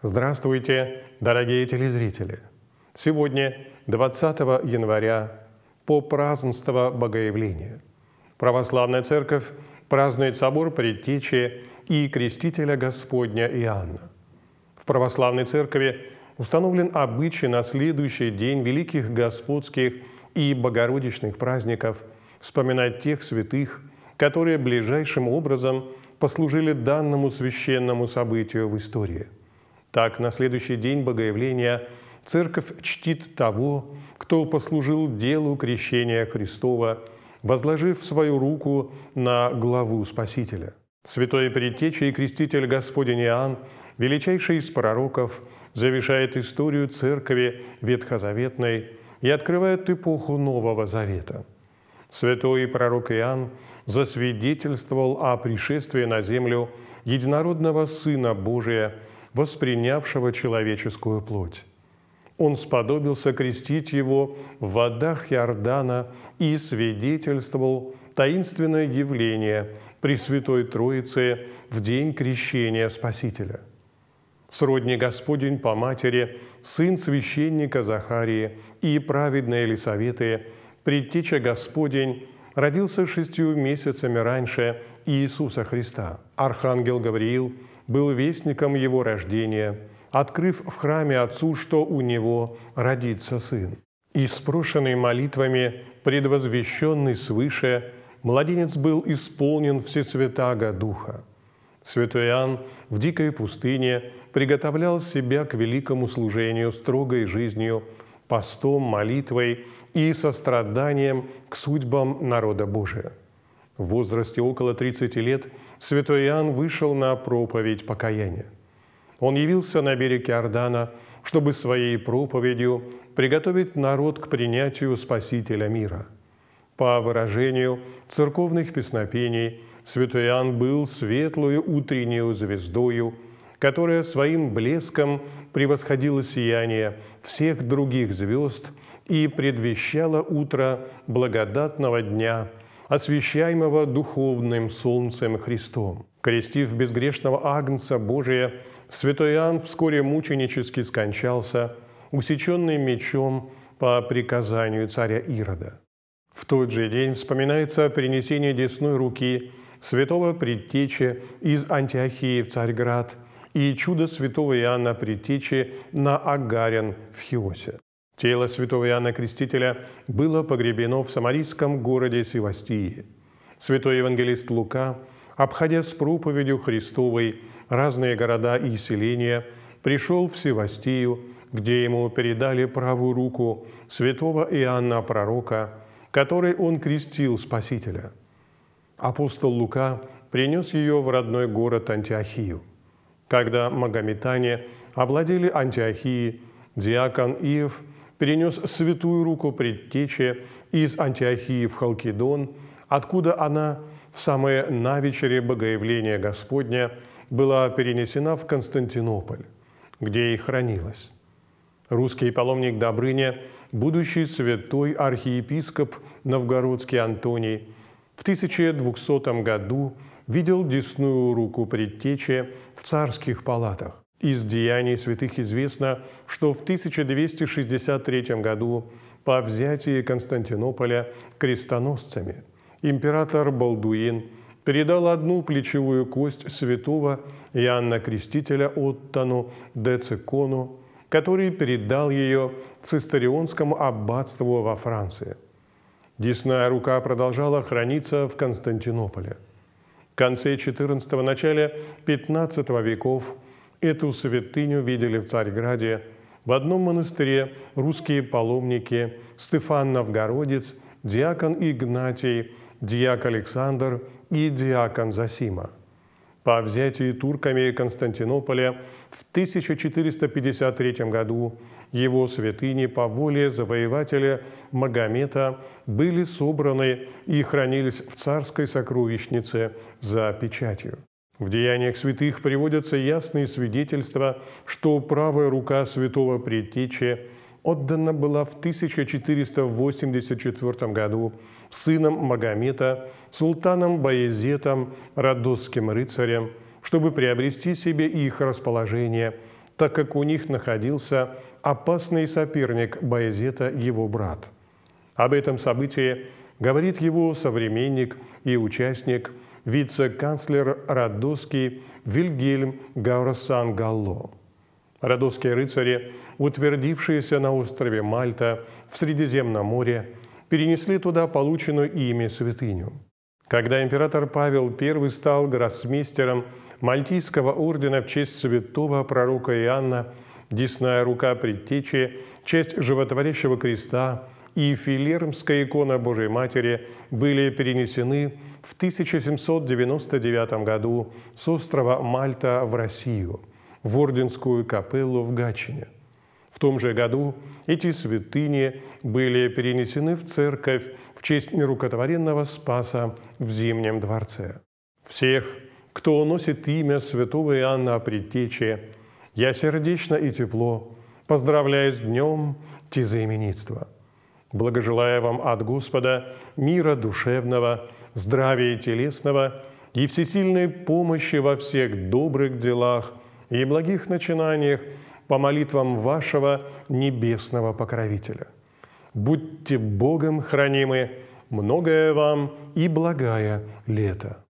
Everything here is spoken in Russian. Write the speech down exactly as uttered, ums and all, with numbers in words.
Здравствуйте, дорогие телезрители! Сегодня, двадцатого января, по празднеству Богоявления, Православная Церковь празднует собор Предтечи и Крестителя Господня Иоанна. В Православной Церкви установлен обычай на следующий день великих господских и богородичных праздников вспоминать тех святых, которые ближайшим образом послужили данному священному событию в истории. Так, на следующий день Богоявления Церковь чтит того, кто послужил делу крещения Христова, возложив свою руку на главу Спасителя. Святой Предтеча и Креститель Господень Иоанн, величайший из пророков, завершает историю Церкви ветхозаветной и открывает эпоху Нового Завета. Святой пророк Иоанн засвидетельствовал о пришествии на землю единородного Сына Божия, воспринявшего человеческую плоть. Он сподобился крестить его в водах Иордана и свидетельствовал таинственное явление Пресвятой Троицы в день крещения Спасителя. Сродни Господень по матери, сын священника Захарии и праведной Елисаветы, Предтеча Господень, родился шестью месяцами раньше Иисуса Христа. Архангел Гавриил был вестником его рождения, открыв в храме Отцу, что у него родится сын. И спрошенный молитвами, предвозвещенный свыше, младенец был исполнен Всесвятаго Духа. Святой Иоанн в дикой пустыне приготовлял себя к великому служению строгой жизнью, постом, молитвой и состраданием к судьбам народа Божия. В возрасте около тридцати лет святой Иоанн вышел на проповедь покаяния. Он явился на берег Иордана, чтобы своей проповедью приготовить народ к принятию Спасителя мира. По выражению церковных песнопений, святой Иоанн был светлую утреннюю звездою, которая своим блеском превосходила сияние всех других звезд и предвещала утро благодатного дня, освящаемого духовным солнцем Христом. Крестив безгрешного Агнца Божия, святой Иоанн вскоре мученически скончался, усеченный мечом по приказанию царя Ирода. В тот же день вспоминается принесение десной руки святого Предтечи из Антиохии в Царьград и чудо святого Иоанна Предтечи на Агарин в Хиосе. Тело святого Иоанна Крестителя было погребено в самарийском городе Севастии. Святой евангелист Лука, обходя с проповедью Христовой разные города и селения, пришел в Севастию, где ему передали правую руку святого Иоанна Пророка, которой он крестил Спасителя. Апостол Лука принес ее в родной город Антиохию. Когда магометане овладели Антиохией, диакон Иов перенес святую руку Предтечи из Антиохии в Халкидон, откуда она в самое навечере Богоявления Господня была перенесена в Константинополь, где и хранилась. Русский паломник Добрыня, будущий святой архиепископ новгородский Антоний, в тысяча двухсотом году видел десную руку Предтечи в царских палатах. Из деяний святых известно, что в тысяча двести шестьдесят третьем году по взятии Константинополя крестоносцами император Балдуин передал одну плечевую кость святого Иоанна Крестителя Оттону де Цикону, который передал ее цистерионскому аббатству во Франции. Десная рука продолжала храниться в Константинополе. В конце четырнадцатого – начале пятнадцатого веков эту святыню видели в Царьграде в одном монастыре русские паломники Стефан Новгородец, диакон Игнатий, диак Александр и диакон Зосима. По взятии турками Константинополя в тысяча четыреста пятьдесят третьем году его святыни по воле завоевателя Магомета были собраны и хранились в царской сокровищнице за печатью. В деяниях святых приводятся ясные свидетельства, что правая рука святого Предтечи отдана была в тысяча четыреста восемьдесят четвёртом году сыном Магомета, султаном Баязетом, радосским рыцарем, чтобы приобрести себе их расположение так как у них находился опасный соперник Баязета, его брат. Об этом событии говорит его современник и участник, вице-канцлер Родосский Вильгельм Гаурсан-Галло. Родосские рыцари, утвердившиеся на острове Мальта в Средиземном море, перенесли туда полученную ими святыню. Когда император Павел I стал гроссмейстером Мальтийского ордена в честь святого пророка Иоанна, десная рука предтечи, честь животворящего креста и филермская икона Божией Матери были перенесены в тысяча семьсот девяносто девятом году с острова Мальта в Россию, в Орденскую капеллу в Гатчине. В том же году эти святыни были перенесены в церковь в честь нерукотворенного Спаса в Зимнем дворце. Всех, кто носит имя святого Иоанна Предтечи, я сердечно и тепло поздравляю с днем тезаименитства. Благожелая вам от Господа мира душевного, здравия телесного и всесильной помощи во всех добрых делах и благих начинаниях по молитвам вашего небесного покровителя. Будьте Богом хранимы, многое вам и благая лето.